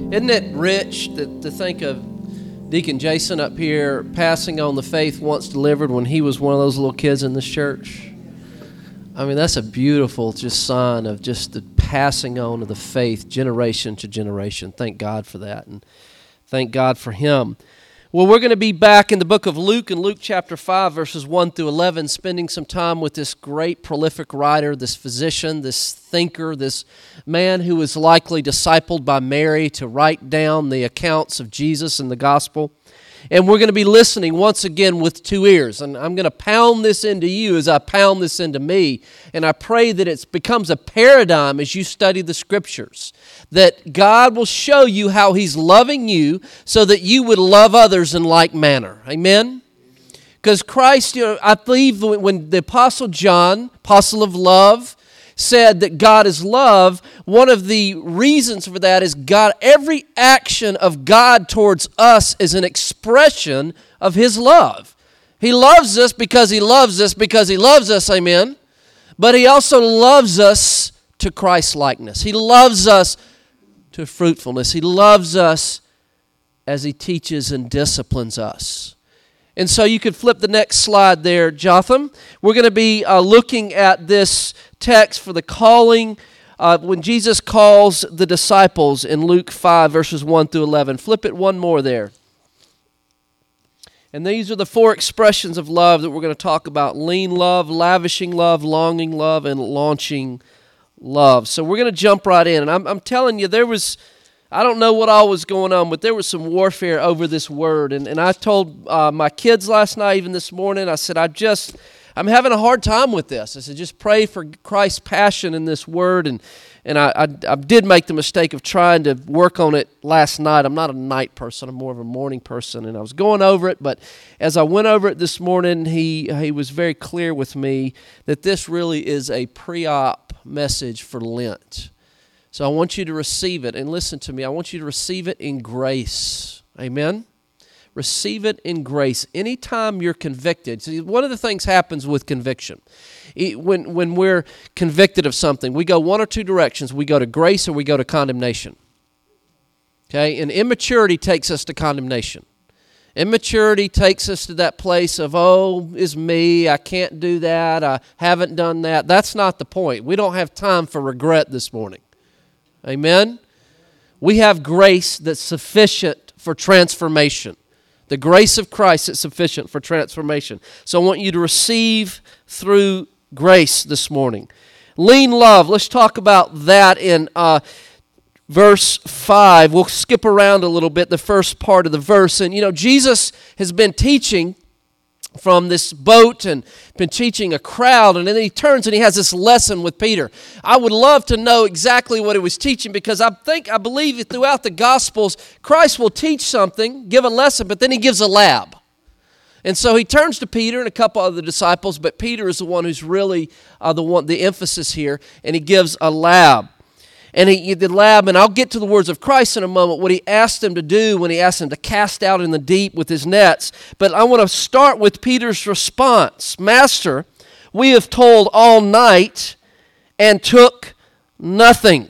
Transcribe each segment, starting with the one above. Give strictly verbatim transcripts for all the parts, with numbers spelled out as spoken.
Isn't it rich to, to think of Deacon Jason up here passing on the faith once delivered when he was one of those little kids in this church? I mean, that's a beautiful just sign of just the passing on of the faith generation to generation. Thank God for that, and thank God for him. Well, we're going to be back in the book of Luke, in Luke chapter five, verses one through eleven, spending some time with this great prolific writer, this physician, this thinker, this man who was likely discipled by Mary to write down the accounts of Jesus in the gospel. And we're going to be listening once again with two ears. And I'm going to pound this into you as I pound this into me. And I pray that it becomes a paradigm as you study the Scriptures. That God will show you how He's loving you so that you would love others in like manner. Amen? Because Christ, you know, I believe when the Apostle John, apostle of love, said that God is love, one of the reasons for that is God, every action of God towards us is an expression of His love. He loves us because He loves us because He loves us, amen. But He also loves us to Christ-likeness. He loves us to fruitfulness. He loves us as He teaches and disciplines us. And so you could flip the next slide there, Jotham. We're going to be uh, looking at this text for the calling, uh, when Jesus calls the disciples in Luke five, verses one through eleven. Flip it one more there. And these are the four expressions of love that we're going to talk about: lean love, lavishing love, longing love, and launching love. So we're going to jump right in. And I'm, I'm telling you, there was... I don't know what all was going on, but there was some warfare over this word. And, and I told uh, my kids last night, even this morning, I said, I just, I'm having a hard time with this. I said, just pray for Christ's passion in this word. And, and I, I, I did make the mistake of trying to work on it last night. I'm not a night person. I'm more of a morning person. And I was going over it, but as I went over it this morning, he, he was very clear with me that this really is a pre-op message for Lent. So I want you to receive it, and listen to me, I want you to receive it in grace. Amen? Receive it in grace. Anytime you're convicted, see, one of the things happens with conviction. When, when we're convicted of something, we go one or two directions. We go to grace or we go to condemnation. Okay? And immaturity takes us to condemnation. Immaturity takes us to that place of, oh, it's me, I can't do that, I haven't done that. That's not the point. We don't have time for regret this morning. Amen? We have grace that's sufficient for transformation. The grace of Christ is sufficient for transformation. So I want you to receive through grace this morning. Lean love, let's talk about that in uh, verse five. We'll skip around a little bit, the first part of the verse. And you know, Jesus has been teaching from this boat and been teaching a crowd, and then he turns and he has this lesson with Peter. I would love to know exactly what he was teaching, because I think, I believe that throughout the Gospels, Christ will teach something, give a lesson, but then he gives a lab. And so he turns to Peter and a couple other disciples, but Peter is the one who's really uh, the one, the emphasis here, and he gives a lab. And he did lab, and I'll get to the words of Christ in a moment, what he asked them to do when he asked them to cast out in the deep with his nets. But I want to start with Peter's response. Master, we have toiled all night and took nothing.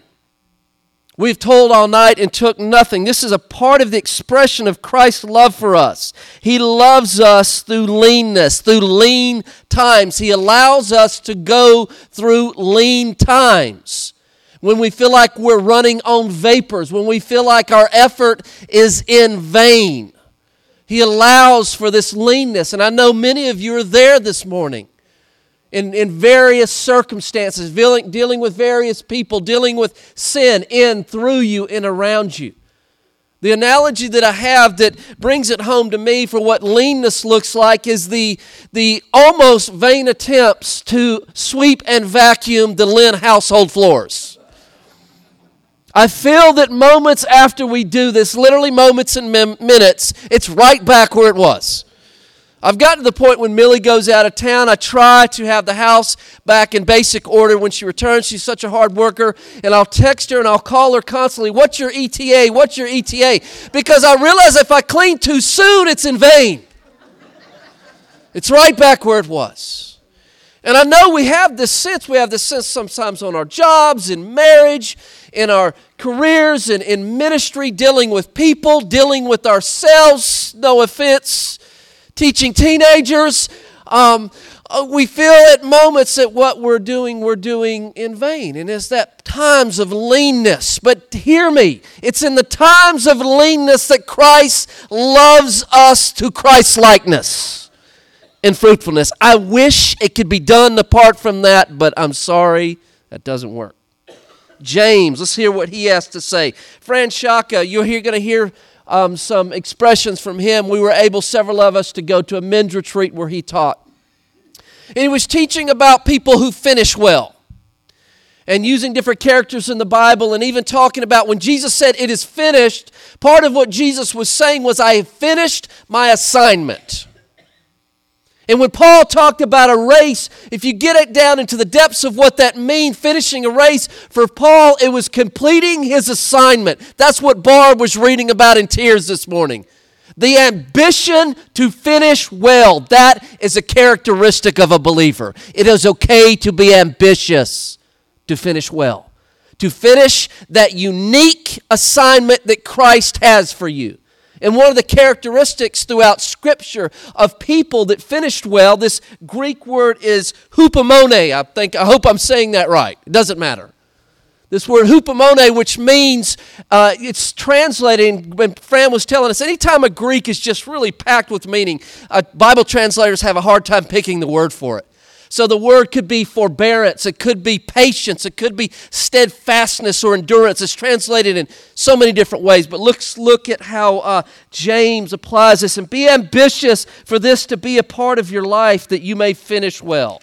We've toiled all night and took nothing. This is a part of the expression of Christ's love for us. He loves us through leanness, through lean times. He allows us to go through lean times. When we feel like we're running on vapors, when we feel like our effort is in vain. He allows for this leanness. And I know many of you are there this morning in, in various circumstances, dealing, dealing with various people, dealing with sin in, through you, and around you. The analogy that I have that brings it home to me for what leanness looks like is the, the almost vain attempts to sweep and vacuum the Lynn household floors. I feel that moments after we do this, literally moments and mem- minutes, it's right back where it was. I've gotten to the point when Millie goes out of town, I try to have the house back in basic order when she returns. She's such a hard worker, and I'll text her and I'll call her constantly, what's your E T A, what's your E T A? Because I realize if I clean too soon, it's in vain. It's right back where it was. And I know we have this sense, we have this sense sometimes on our jobs, in marriage, in our careers and in ministry, dealing with people, dealing with ourselves, no offense, teaching teenagers. Um, we feel at moments that what we're doing, we're doing in vain. And it's that times of leanness. But hear me, it's in the times of leanness that Christ loves us to Christ-likeness and fruitfulness. I wish it could be done apart from that, but I'm sorry, that doesn't work. James, let's hear what he has to say. Fran Shaka, you're here going to hear um, some expressions from him. We were able, several of us, to go to a men's retreat where he taught. And he was teaching about people who finish well and using different characters in the Bible, and even talking about when Jesus said it is finished, part of what Jesus was saying was, I have finished my assignment. And when Paul talked about a race, if you get it down into the depths of what that means, finishing a race, for Paul, it was completing his assignment. That's what Barb was reading about in tears this morning. The ambition to finish well, that is a characteristic of a believer. It is okay to be ambitious to finish well, to finish that unique assignment that Christ has for you. And one of the characteristics throughout Scripture of people that finished well, this Greek word is hupomone. I think, I hope I'm saying that right. It doesn't matter. This word hupomone, which means, uh, it's translated, when Fran was telling us, anytime a Greek is just really packed with meaning, uh, Bible translators have a hard time picking the word for it. So the word could be forbearance, it could be patience, it could be steadfastness or endurance. It's translated in so many different ways, but let's look at how uh, James applies this. And be ambitious for this to be a part of your life, that you may finish well.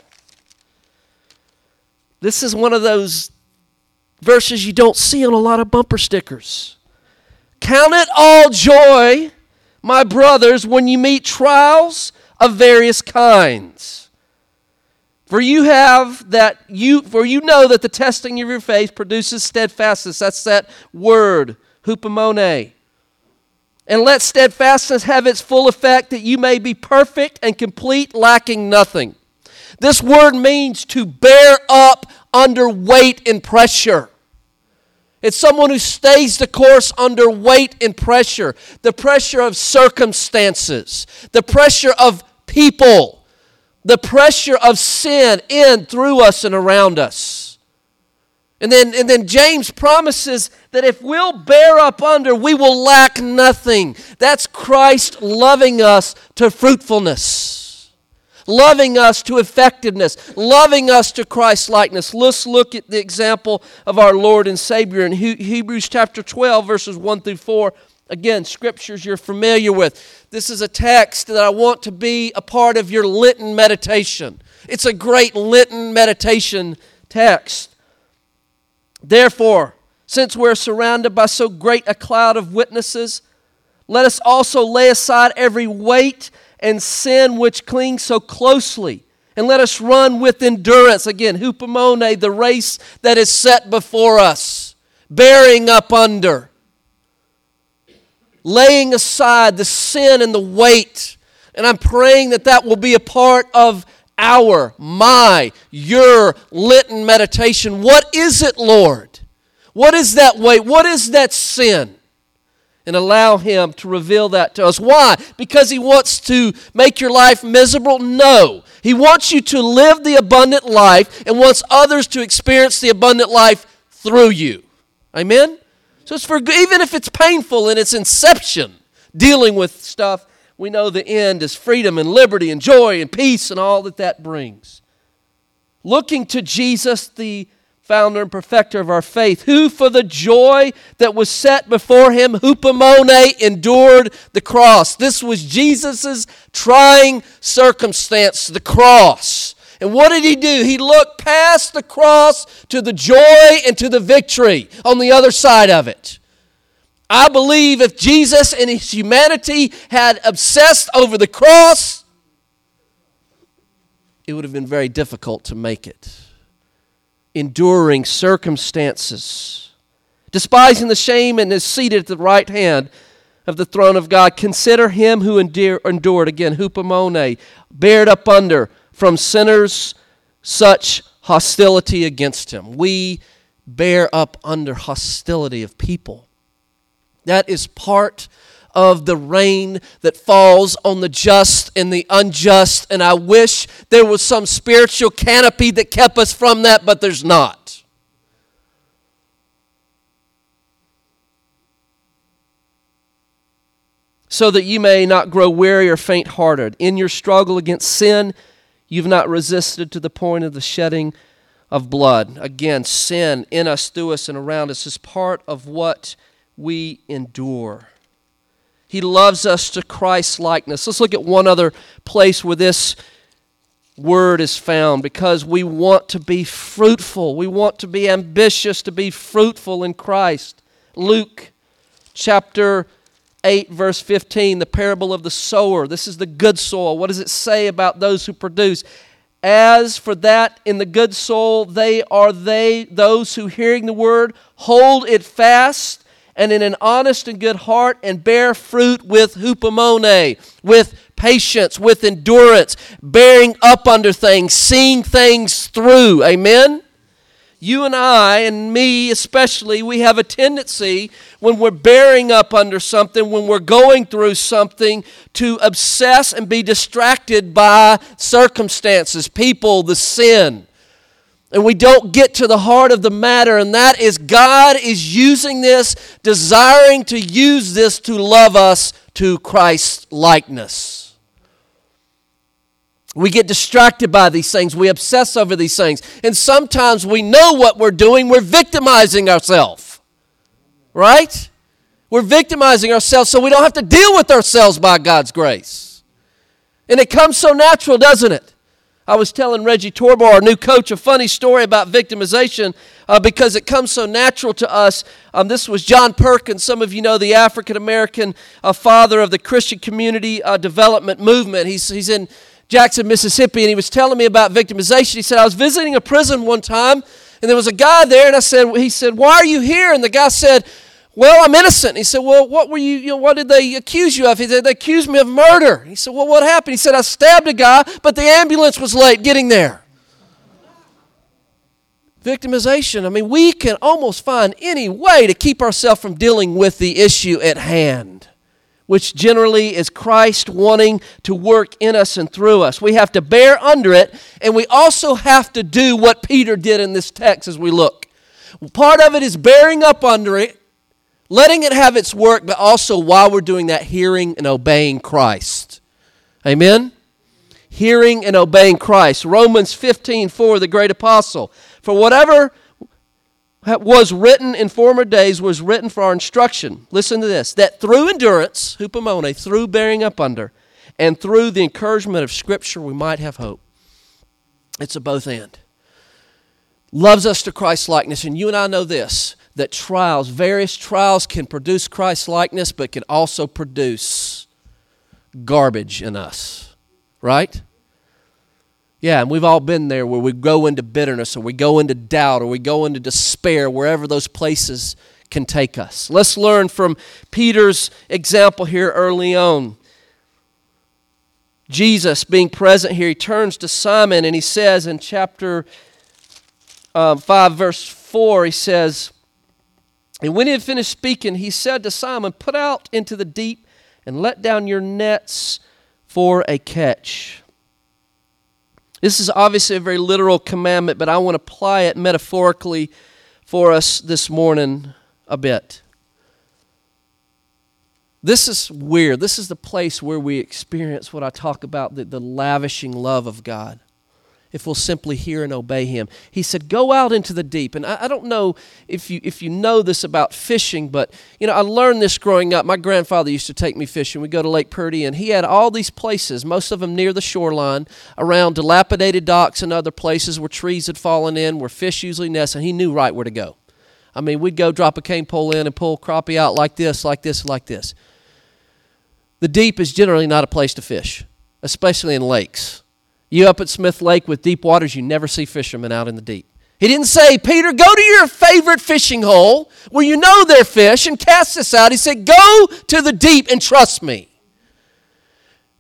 This is one of those verses you don't see on a lot of bumper stickers. Count it all joy, my brothers, when you meet trials of various kinds. For you have that you for you know that the testing of your faith produces steadfastness. That's that word, hupomone. And let steadfastness have its full effect, that you may be perfect and complete, lacking nothing. This word means to bear up under weight and pressure. It's someone who stays the course under weight and pressure. The pressure of circumstances. The pressure of people. The pressure of sin in, through us, and around us. And then, and then James promises that if we'll bear up under, we will lack nothing. That's Christ loving us to fruitfulness. Loving us to effectiveness, loving us to Christ-likeness. Let's look at the example of our Lord and Savior in Hebrews chapter twelve, verses one through four. Again, scriptures you're familiar with. This is a text that I want to be a part of your Lenten meditation. It's a great Lenten meditation text. Therefore, since we're surrounded by so great a cloud of witnesses, let us also lay aside every weight and sin which clings so closely, and let us run with endurance, again, hupomone, the race that is set before us, bearing up under, laying aside the sin and the weight. And I'm praying that that will be a part of our, my, your Lenten meditation. What is it, Lord? What is that weight? What is that sin? And allow Him to reveal that to us. Why? Because He wants to make your life miserable? No. He wants you to live the abundant life and wants others to experience the abundant life through you. Amen? So it's for, even if it's painful in its inception, dealing with stuff, we know the end is freedom and liberty and joy and peace and all that that brings. Looking to Jesus, the founder and perfecter of our faith, who for the joy that was set before Him, hupomone, endured the cross. This was Jesus' trying circumstance, the cross. And what did He do? He looked past the cross to the joy and to the victory on the other side of it. I believe if Jesus in His humanity had obsessed over the cross, it would have been very difficult to make it. Enduring circumstances, despising the shame, and is seated at the right hand of the throne of God. Consider Him who endured, again, hupomone, bared up under from sinners such hostility against Him. We bear up under hostility of people. That is part of the rain that falls on the just and the unjust. And I wish there was some spiritual canopy that kept us from that, but there's not. So that you may not grow weary or faint-hearted. In your struggle against sin, you've not resisted to the point of the shedding of blood. Again, sin in us, through us, and around us is part of what we endure. He loves us to Christ's likeness. Let's look at one other place where this word is found, because we want to be fruitful. We want to be ambitious to be fruitful in Christ. Luke chapter eight, verse fifteen, the parable of the sower. This is the good soil. What does it say about those who produce? As for that in the good soil, they are they, those who hearing the word, hold it fast, and in an honest and good heart, and bear fruit with hupomone, with patience, with endurance, bearing up under things, seeing things through. Amen? You and I, and me especially, we have a tendency when we're bearing up under something, when we're going through something, to obsess and be distracted by circumstances, people, the sin. And we don't get to the heart of the matter, and that is God is using this, desiring to use this to love us to Christ's likeness. We get distracted by these things. We obsess over these things. And sometimes we know what we're doing. We're victimizing ourselves. Right? We're victimizing ourselves so we don't have to deal with ourselves by God's grace. And it comes so natural, doesn't it? I was telling Reggie Torbar, our new coach, a funny story about victimization uh, because it comes so natural to us. Um, this was John Perkins. Some of you know the African-American uh, father of the Christian community uh, development movement. He's, he's in Jackson, Mississippi, and he was telling me about victimization. He said, I was visiting a prison one time, and there was a guy there, and I said, he said, why are you here? And the guy said, well, I'm innocent. He said, well, what were you, you know, what did they accuse you of? He said, they accused me of murder. He said, well, what happened? He said, I stabbed a guy, but the ambulance was late getting there. Victimization. I mean, we can almost find any way to keep ourselves from dealing with the issue at hand, which generally is Christ wanting to work in us and through us. We have to bear under it, and we also have to do what Peter did in this text as we look. Part of it is bearing up under it, letting it have its work, but also while we're doing that, hearing and obeying Christ. Amen? Hearing and obeying Christ. Romans fifteen four, the great apostle. For whatever was written in former days was written for our instruction. Listen to this. That through endurance, hupomone, through bearing up under, and through the encouragement of Scripture, we might have hope. It's a both and. Loves us to Christ's likeness, and you and I know this, that trials, various trials can produce Christ's likeness, but can also produce garbage in us. Right? Yeah, and we've all been there where we go into bitterness, or we go into doubt, or we go into despair, wherever those places can take us. Let's learn from Peter's example here early on. Jesus being present here, he turns to Simon and he says in chapter uh, five, verse four, he says, and when he had finished speaking, he said to Simon, put out into the deep and let down your nets for a catch. This is obviously a very literal commandment, but I want to apply it metaphorically for us this morning a bit. This is weird. This is the place where we experience what I talk about, the, the lavishing love of God, if we'll simply hear and obey Him. He said, go out into the deep. And I, I don't know if you if you know this about fishing, but you know, I learned this growing up. My grandfather used to take me fishing. We'd go to Lake Purdy, and he had all these places, most of them near the shoreline, around dilapidated docks and other places where trees had fallen in, where fish usually nest, and he knew right where to go. I mean, we'd go drop a cane pole in and pull crappie out like this, like this, like this. The deep is generally not a place to fish, especially in lakes. You up at Smith Lake with deep waters, you never see fishermen out in the deep. He didn't say, Peter, go to your favorite fishing hole where you know they're fish and cast this out. He said, go to the deep and trust me.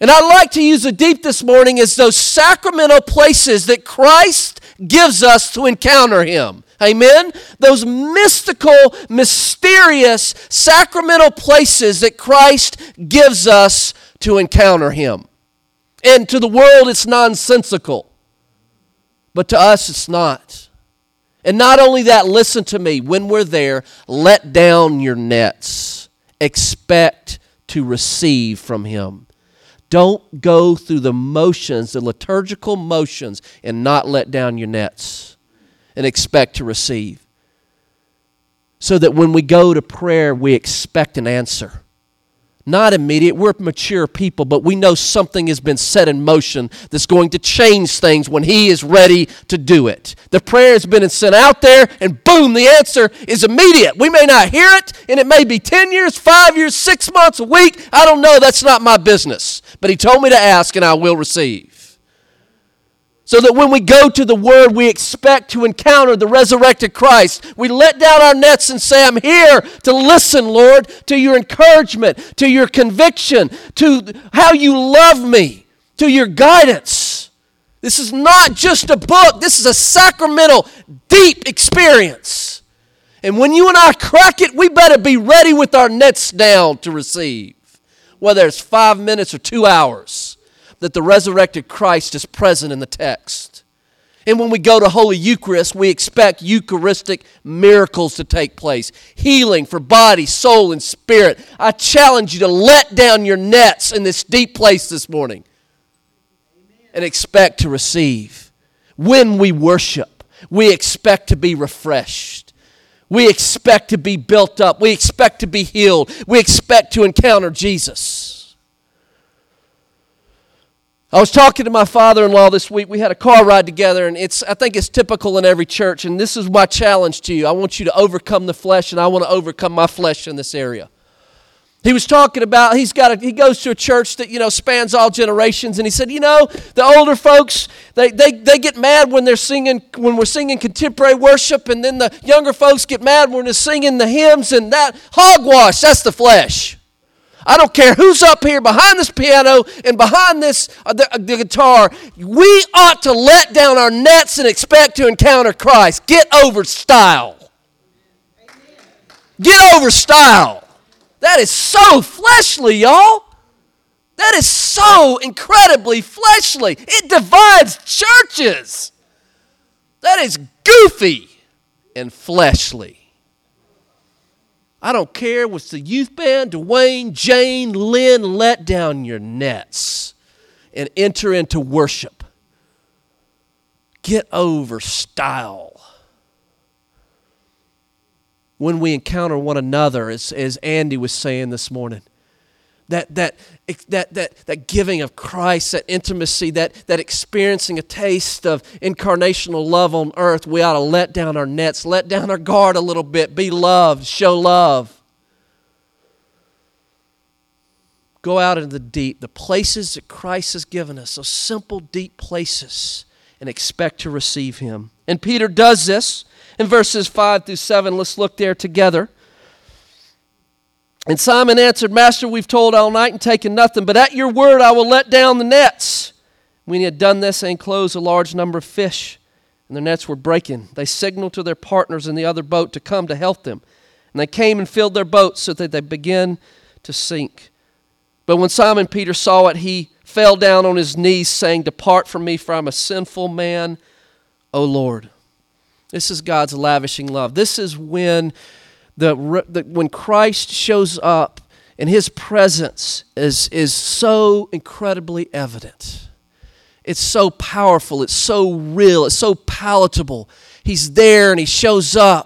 And I'd like to use the deep this morning as those sacramental places that Christ gives us to encounter Him. Amen? Those mystical, mysterious, sacramental places that Christ gives us to encounter Him. And to the world, it's nonsensical. But to us, it's not. And not only that, listen to me. When we're there, let down your nets. Expect to receive from Him. Don't go through the motions, the liturgical motions, and not let down your nets and expect to receive. So that when we go to prayer, we expect an answer. Not immediate. We're mature people, but we know something has been set in motion that's going to change things when He is ready to do it. The prayer has been sent out there, and boom, the answer is immediate. We may not hear it, and it may be ten years, five years, six months, a week. I don't know. That's not my business. But He told me to ask, and I will receive. So that when we go to the Word, we expect to encounter the resurrected Christ. We let down our nets and say, I'm here to listen, Lord, to your encouragement, to your conviction, to how you love me, to your guidance. This is not just a book. This is a sacramental, deep experience. And when you and I crack it, we better be ready with our nets down to receive. Whether it's five minutes or two hours. That the resurrected Christ is present in the text. And when we go to Holy Eucharist, we expect Eucharistic miracles to take place. Healing for body, soul, and spirit. I challenge you to let down your nets in this deep place this morning. And expect to receive. When we worship, we expect to be refreshed. We expect to be built up. We expect to be healed. We expect to encounter Jesus. I was talking to my father-in-law this week. We had a car ride together, and it's I think it's typical in every church, and this is my challenge to you. I want you to overcome the flesh, and I want to overcome my flesh in this area. He was talking about, he's got a, he goes to a church that, you know, spans all generations, and he said, you know, the older folks, they, they, they get mad when they're singing, when we're singing contemporary worship, and then the younger folks get mad when they're singing the hymns, and that, hogwash, that's the flesh. I don't care who's up here behind this piano and behind this uh, the, uh, the guitar. We ought to let down our nets and expect to encounter Christ. Get over style. Amen. Get over style. That is so fleshly, y'all. That is so incredibly fleshly. It divides churches. That is goofy and fleshly. I don't care what's the youth band, Dwayne, Jane, Lynn, let down your nets and enter into worship. Get over style. When we encounter one another, as, as Andy was saying this morning, that that that that that giving of Christ, that intimacy, that that experiencing a taste of incarnational love on earth, we ought to let down our nets, let down our guard a little bit, be loved, show love. Go out into the deep, the places that Christ has given us, those simple, deep places, and expect to receive Him. And Peter does this in verses five through seven. Let's look there together. And Simon answered, Master, we've toiled all night and taken nothing, but at your word I will let down the nets. When he had done this, they enclosed a large number of fish, and their nets were breaking. They signaled to their partners in the other boat to come to help them. And they came and filled their boats so that they began to sink. But when Simon Peter saw it, he fell down on his knees, saying, Depart from me, for I am a sinful man, O Lord. This is God's lavishing love. This is when The, the when Christ shows up and His presence is, is so incredibly evident. It's so powerful. It's so real. It's so palatable. He's there and He shows up.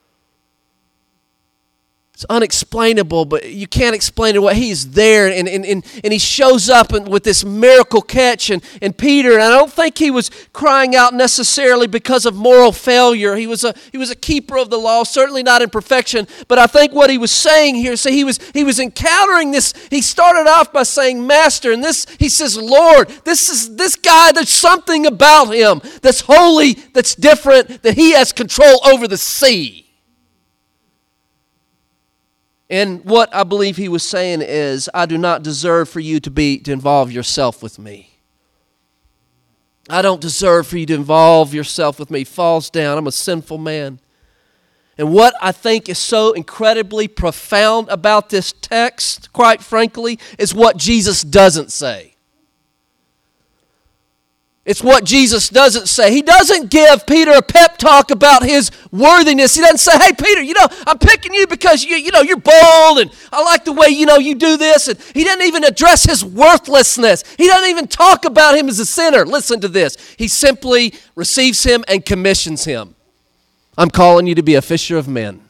It's unexplainable, but you can't explain it away. He's there, and, and, and, and He shows up and, with this miracle catch. And, and Peter, and I don't think he was crying out necessarily because of moral failure. He was a he was a keeper of the law, certainly not in perfection. But I think what he was saying here, so he was he was encountering this. He started off by saying, Master, and this he says, Lord, this is this guy. There's something about him that's holy, that's different, that he has control over the sea. And what I believe he was saying is, I do not deserve for you to be to involve yourself with me. I don't deserve for you to involve yourself with me. Falls down. I'm a sinful man. And what I think is so incredibly profound about this text, quite frankly, is what Jesus doesn't say. It's what Jesus doesn't say. He doesn't give Peter a pep talk about his worthiness. He doesn't say, hey, Peter, you know, I'm picking you because, you, you know, you're bold and I like the way, you know, you do this. And he doesn't even address his worthlessness. He doesn't even talk about him as a sinner. Listen to this. He simply receives him and commissions him. I'm calling you to be a fisher of men.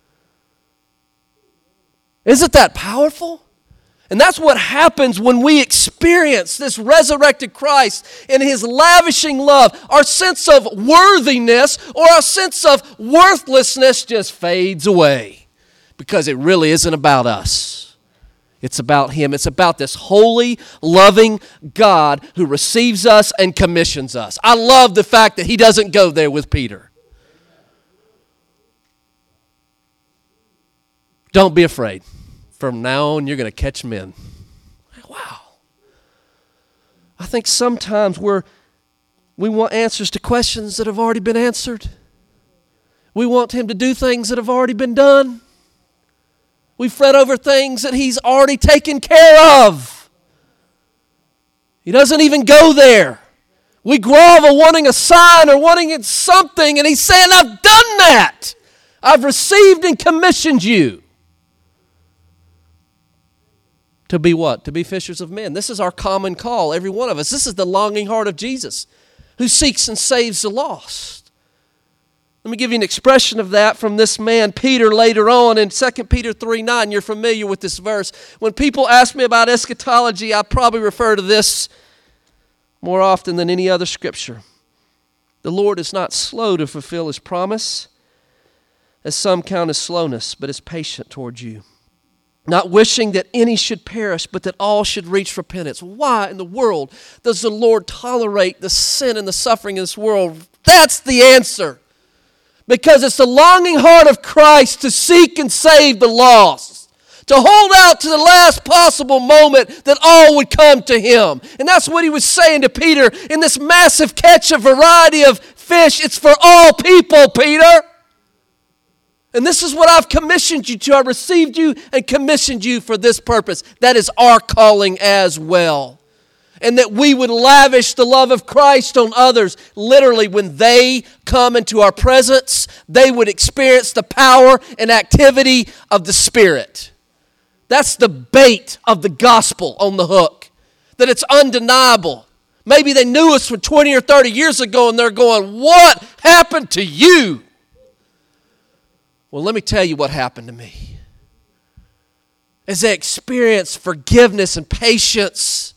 Isn't that powerful? And that's what happens when we experience this resurrected Christ and his lavishing love. Our sense of worthiness or our sense of worthlessness just fades away because it really isn't about us. It's about him. It's about this holy, loving God who receives us and commissions us. I love the fact that he doesn't go there with Peter. Don't be afraid. From now on, you're going to catch men. Wow. I think sometimes we're, we want answers to questions that have already been answered. We want him to do things that have already been done. We fret over things that he's already taken care of. He doesn't even go there. We grovel wanting a sign or wanting something, and he's saying, I've done that. I've received and commissioned you. To be what? To be fishers of men. This is our common call, every one of us. This is the longing heart of Jesus, who seeks and saves the lost. Let me give you an expression of that from this man, Peter, later on in Second Peter three nine. You're familiar with this verse. When people ask me about eschatology, I probably refer to this more often than any other scripture. The Lord is not slow to fulfill his promise, as some count as slowness, but is patient towards you, not wishing that any should perish, but that all should reach repentance. Why in the world does the Lord tolerate the sin and the suffering in this world? That's the answer. Because it's the longing heart of Christ to seek and save the lost, to hold out to the last possible moment that all would come to him. And that's what he was saying to Peter in this massive catch of variety of fish. It's for all people, Peter. And this is what I've commissioned you to. I received you and commissioned you for this purpose. That is our calling as well. And that we would lavish the love of Christ on others. Literally, when they come into our presence, they would experience the power and activity of the Spirit. That's the bait of the gospel on the hook. That it's undeniable. Maybe they knew us from twenty or thirty years ago and they're going, what happened to you? Well, let me tell you what happened to me. As they experienced forgiveness and patience,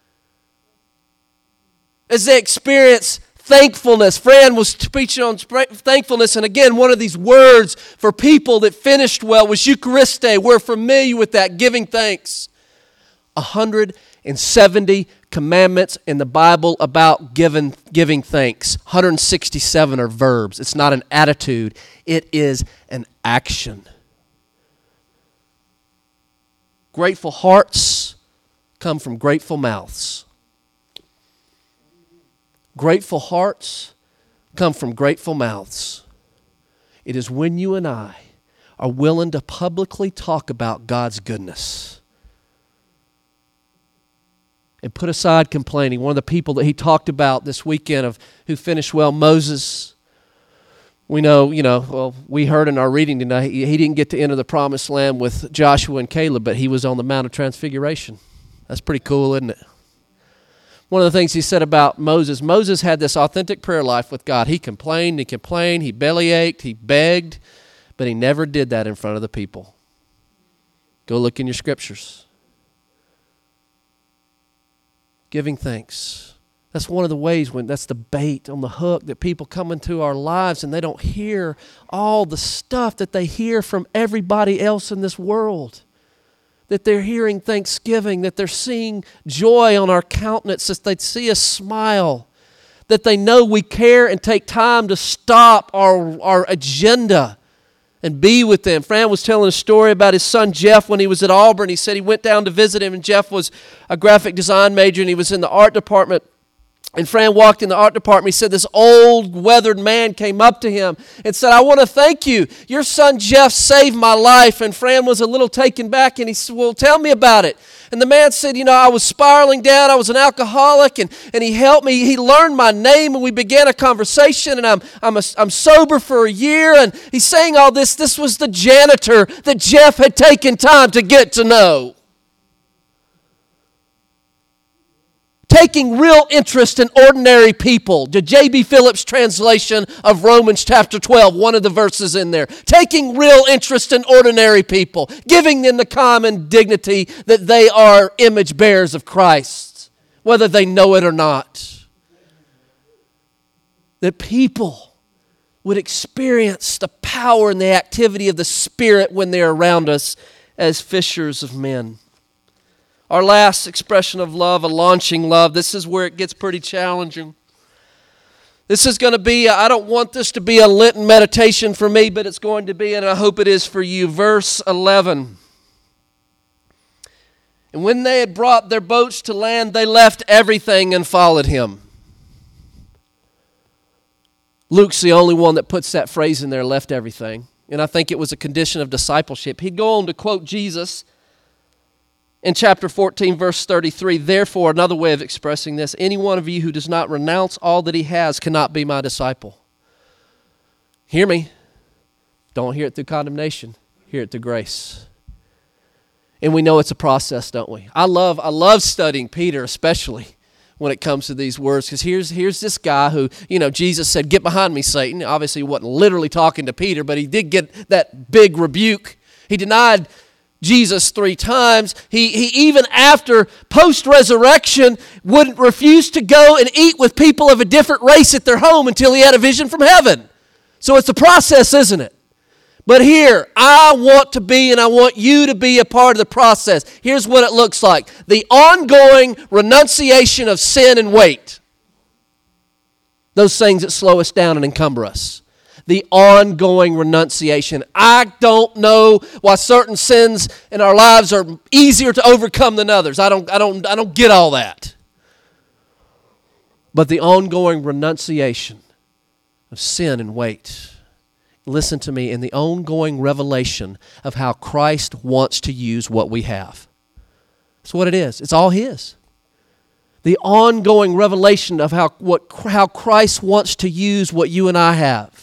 as they experienced thankfulness. Fran was preaching on thankfulness, and again, one of these words for people that finished well was Euchariste. We're familiar with that, giving thanks. one hundred seventy commandments in the Bible about giving, giving thanks. one hundred sixty-seven are verbs. It's not an attitude. It is an action. Grateful hearts come from grateful mouths. Grateful hearts come from grateful mouths. It is when you and I are willing to publicly talk about God's goodness and put aside complaining. One of the people that he talked about this weekend of who finished well, Moses. We know, you know, well, we heard in our reading tonight, he, he didn't get to enter the promised land with Joshua and Caleb, but he was on the Mount of Transfiguration. That's pretty cool, isn't it? One of the things he said about Moses, Moses had this authentic prayer life with God. He complained, he complained, he bellyached, he begged, but he never did that in front of the people. Go look in your scriptures. Giving thanks. That's one of the ways when that's the bait on the hook that people come into our lives and they don't hear all the stuff that they hear from everybody else in this world. That they're hearing thanksgiving, that they're seeing joy on our countenance, that they see us smile, that they know we care and take time to stop our, our agenda and be with them. Fran was telling a story about his son Jeff when he was at Auburn. He said he went down to visit him, and Jeff was a graphic design major, and he was in the art department. And Fran walked in the art department. He said this old, weathered man came up to him and said, "I want to thank you. Your son Jeff saved my life." And Fran was a little taken back, and he said, "Well, tell me about it." And the man said, "You know, I was spiraling down. I was an alcoholic, and, and he helped me. He learned my name, and we began a conversation, and I'm, I'm, a, I'm sober for a year." And he's saying all this. This was the janitor that Jeff had taken time to get to know. Taking real interest in ordinary people. The J B Phillips translation of Romans chapter twelve, one of the verses in there. Taking real interest in ordinary people. Giving them the common dignity that they are image bearers of Christ, whether they know it or not. That people would experience the power and the activity of the Spirit when they're around us as fishers of men. Our last expression of love, a launching love, this is where it gets pretty challenging. This is going to be, I don't want this to be a Lenten meditation for me, but it's going to be, and I hope it is for you. Verse eleven. "And when they had brought their boats to land, they left everything and followed him." Luke's the only one that puts that phrase in there, left everything. And I think it was a condition of discipleship. He'd go on to quote Jesus in chapter fourteen, verse thirty-three, "Therefore," another way of expressing this, "any one of you who does not renounce all that he has cannot be my disciple." Hear me. Don't hear it through condemnation. Hear it through grace. And we know it's a process, don't we? I love, I love studying Peter, especially when it comes to these words, because here's, here's this guy who, you know, Jesus said, "Get behind me, Satan." Obviously, he wasn't literally talking to Peter, but he did get that big rebuke. He denied Jesus three times. He, he even after post-resurrection wouldn't refuse to go and eat with people of a different race at their home until he had a vision from heaven. So it's a process, isn't it? But here, I want to be and I want you to be a part of the process. Here's what it looks like. The ongoing renunciation of sin and weight. Those things that slow us down and encumber us. The ongoing renunciation. I don't know why certain sins in our lives are easier to overcome than others. I don't, I don't, I don't get all that. But the ongoing renunciation of sin and weight. Listen to me, in the ongoing revelation of how Christ wants to use what we have. That's what it is. It's all His. The ongoing revelation of how, what, how Christ wants to use what you and I have.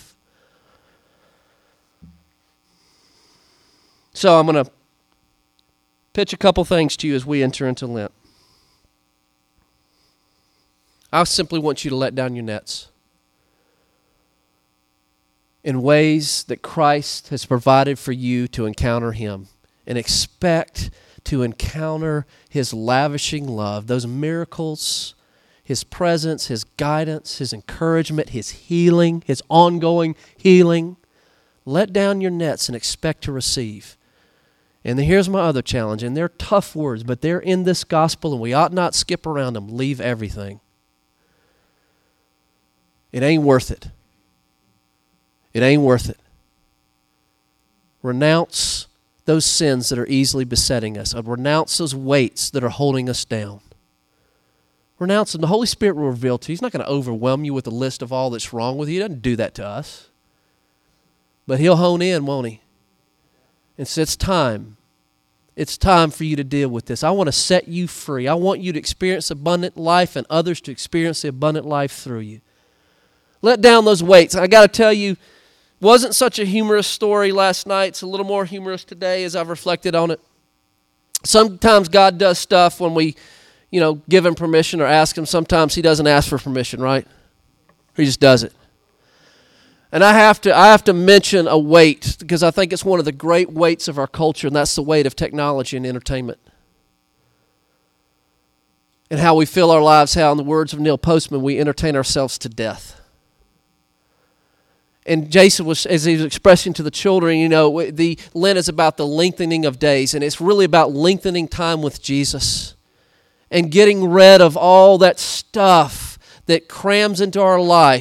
So I'm going to pitch a couple things to you as we enter into Lent. I simply want you to let down your nets in ways that Christ has provided for you to encounter Him, and expect to encounter His lavishing love, those miracles, His presence, His guidance, His encouragement, His healing, His ongoing healing. Let down your nets and expect to receive. And then here's my other challenge, and they're tough words, but they're in this gospel, and we ought not skip around them. Leave everything. It ain't worth it. It ain't worth it. Renounce those sins that are easily besetting us. Renounce those weights that are holding us down. Renounce them. The Holy Spirit will reveal to you. He's not going to overwhelm you with a list of all that's wrong with you. He doesn't do that to us. But He'll hone in, won't He? And so it's time. It's time for you to deal with this. I want to set you free. I want you to experience abundant life and others to experience the abundant life through you. Let down those weights. I got to tell you, wasn't such a humorous story last night. It's a little more humorous today as I've reflected on it. Sometimes God does stuff when we, you know, give Him permission or ask Him. Sometimes He doesn't ask for permission, right? He just does it. And I have to I have to mention a weight, because I think it's one of the great weights of our culture, and that's the weight of technology and entertainment. And how we fill our lives, how, in the words of Neil Postman, we entertain ourselves to death. And Jason was, as he was expressing to the children, you know, the Lent is about the lengthening of days, and it's really about lengthening time with Jesus and getting rid of all that stuff that crams into our life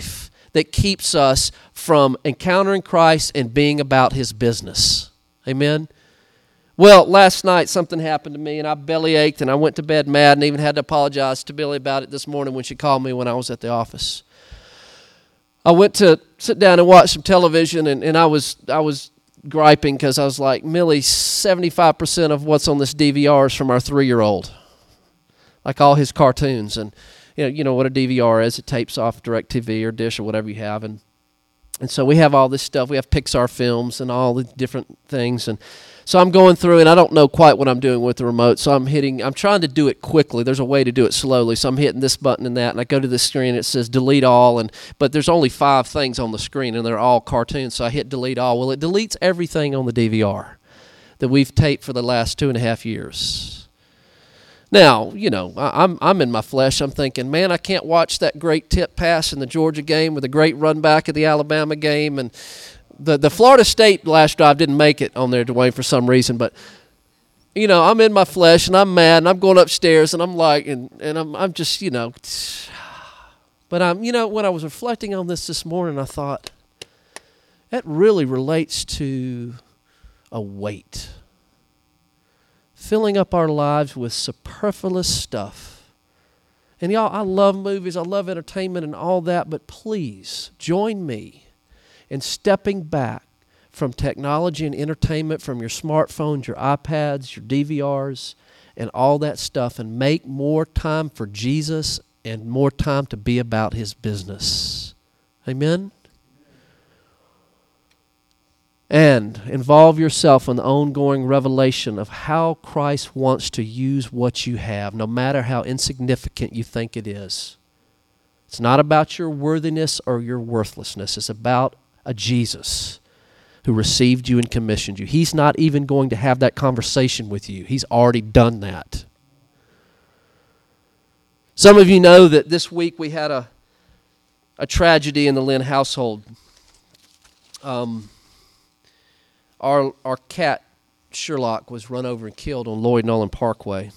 that keeps us from encountering Christ and being about His business. Amen? Well, last night something happened to me, and I belly ached, and I went to bed mad and even had to apologize to Billy about it this morning when she called me when I was at the office. I went to sit down and watch some television, and, and I was I was griping because I was like, Millie, seventy-five percent of what's on this D V R is from our three-year-old, like all his cartoons. And you know, you know what a D V R is. It tapes off DirecTV or Dish or whatever you have. And, and so we have all this stuff. We have Pixar films and all the different things. And so I'm going through, and I don't know quite what I'm doing with the remote, so I'm hitting, I'm trying to do it quickly. There's a way to do it slowly, so I'm hitting this button and that, and I go to the screen, and it says delete all, and but there's only five things on the screen, and they're all cartoons, so I hit delete all. Well, it deletes everything on the D V R that we've taped for the last two and a half years. Now, you know, I, I'm I'm in my flesh. I'm thinking, man, I can't watch that great tip pass in the Georgia game with a great run back of the Alabama game, and The the Florida State last drive didn't make it on there, Dwayne, for some reason. But, you know, I'm in my flesh, and I'm mad, and I'm going upstairs, and I'm like, and, and I'm I'm just, you know. But, I'm, you know, when I was reflecting on this this morning, I thought, that really relates to a weight. Filling up our lives with superfluous stuff. And, y'all, I love movies, I love entertainment and all that, but please join me and stepping back from technology and entertainment, from your smartphones, your iPads, your D V Rs, and all that stuff, and make more time for Jesus and more time to be about His business. Amen? And involve yourself in the ongoing revelation of how Christ wants to use what you have, no matter how insignificant you think it is. It's not about your worthiness or your worthlessness. It's about a Jesus who received you and commissioned you. He's not even going to have that conversation with you. He's already done that. Some of you know that this week we had a a tragedy in the Lynn household. Um, our our cat Sherlock was run over and killed on Lloyd Nolan Parkway.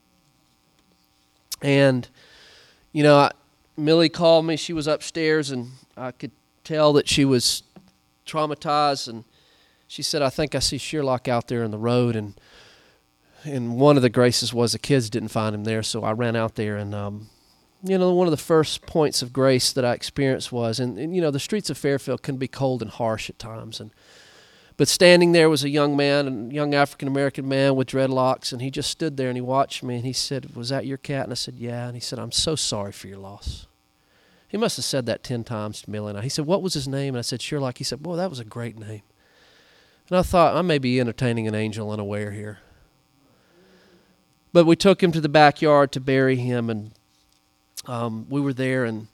And you know, I, Millie called me. She was upstairs, and I could tell that she was traumatized, and she said, I think I see Sherlock out there in the road, and and one of the graces was the kids didn't find him there, so I ran out there, and um, you know, one of the first points of grace that I experienced was, and, and you know, the streets of Fairfield can be cold and harsh at times, and but standing there was a young man, a young African-American man with dreadlocks, and he just stood there, and he watched me, and he said, was that your cat? And I said, yeah, and he said, I'm so sorry for your loss. He must have said that ten times to Millie and I. He said, what was his name? And I said, Sherlock. He said, boy, that was a great name. And I thought, I may be entertaining an angel unaware here. But we took him to the backyard to bury him, and um, we were there, and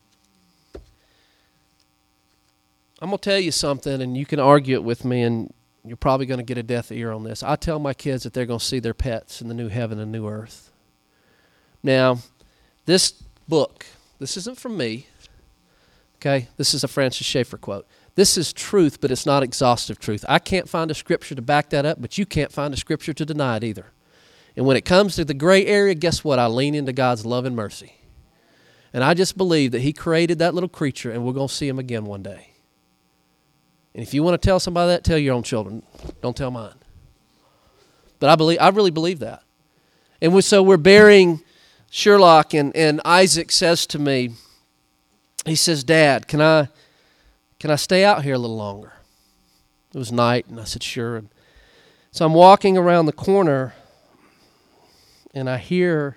I'm going to tell you something, and you can argue it with me, and you're probably going to get a deaf ear on this. I tell my kids that they're going to see their pets in the new heaven and new earth. Now, this book, this isn't from me. Okay, this is a Francis Schaeffer quote. This is truth, but it's not exhaustive truth. I can't find a scripture to back that up, but you can't find a scripture to deny it either. And when it comes to the gray area, guess what? I lean into God's love and mercy. And I just believe that He created that little creature, and we're going to see him again one day. And if you want to tell somebody that, tell your own children. Don't tell mine. But I believe, I really believe that. And we, so we're burying Sherlock, and, and Isaac says to me, he says, Dad, can I can I stay out here a little longer? It was night, and I said, sure. And so I'm walking around the corner, and I hear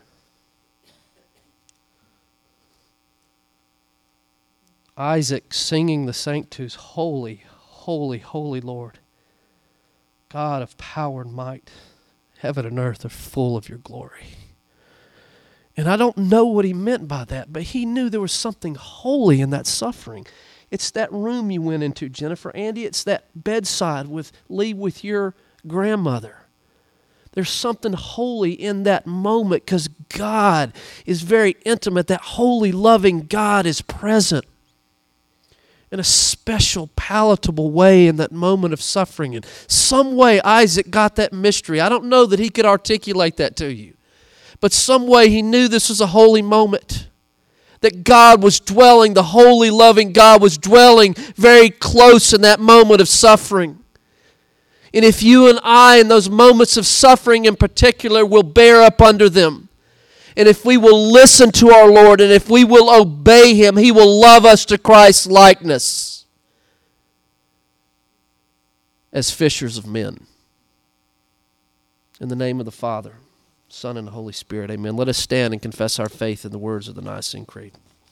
Isaac singing the Sanctus, holy, holy, holy Lord, God of power and might, heaven and earth are full of your glory. And I don't know what he meant by that, but he knew there was something holy in that suffering. It's that room you went into, Jennifer. Andy, it's that bedside with Lee with your grandmother. There's something holy in that moment because God is very intimate. That holy, loving God is present in a special, palatable way in that moment of suffering. And some way Isaac got that mystery. I don't know that he could articulate that to you. But some way he knew this was a holy moment. that God was dwelling, the holy, loving God was dwelling very close in that moment of suffering. And if you and I, in those moments of suffering in particular, will bear up under them, and if we will listen to our Lord, and if we will obey Him, He will love us to Christ's likeness as fishers of men. In the name of the Father, Son, and the Holy Spirit, amen. Let us stand and confess our faith in the words of the Nicene Creed.